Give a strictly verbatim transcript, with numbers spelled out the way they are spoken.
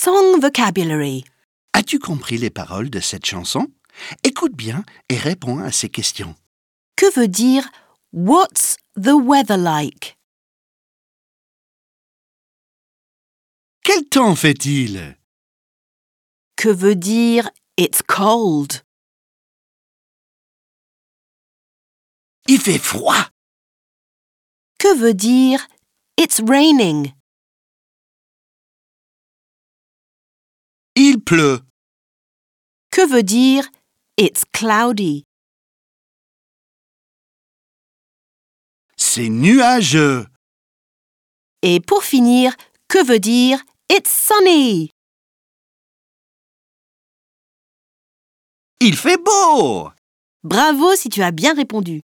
Song vocabulary. As-tu compris les paroles de cette chanson? Écoute bien et réponds à ces questions. Que veut dire What's the weather like? Quel temps fait-il? Que veut dire It's cold? Il fait froid. Que veut dire It's raining? Il pleut. Que veut dire It's cloudy? C'est nuageux. Et pour finir, que veut dire It's sunny? Il fait beau. Bravo si tu as bien répondu.